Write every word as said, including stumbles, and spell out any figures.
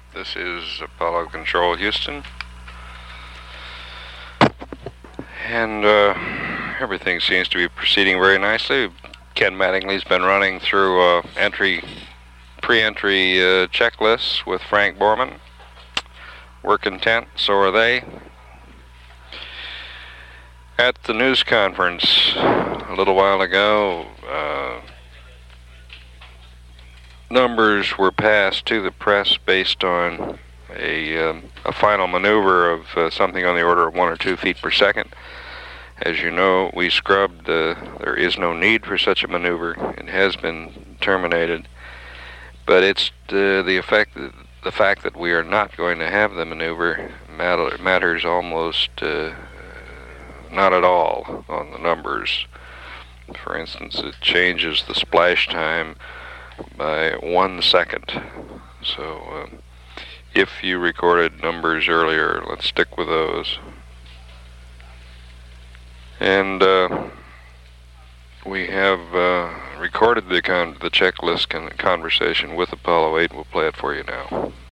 This is Apollo Control Houston. And uh, everything seems to be proceeding very nicely. Ken Mattingly's been running through uh, entry, pre-entry uh, checklists with Frank Borman. We're content, so are they. At the news conference a little while ago, uh, numbers were passed to the press based on a, um, a final maneuver of uh, something on the order of one or two feet per second. As you know, we scrubbed. Uh, there is no need for such a maneuver. It has been terminated. But it's uh, the effect, the fact that we are not going to have the maneuver matter, matters almost uh, not at all on the numbers. For instance, it changes the splash time by one second. So uh, if you recorded numbers earlier, let's stick with those. And uh, we have uh, recorded the con the checklist con conversation with Apollo eight. We'll play it for you now.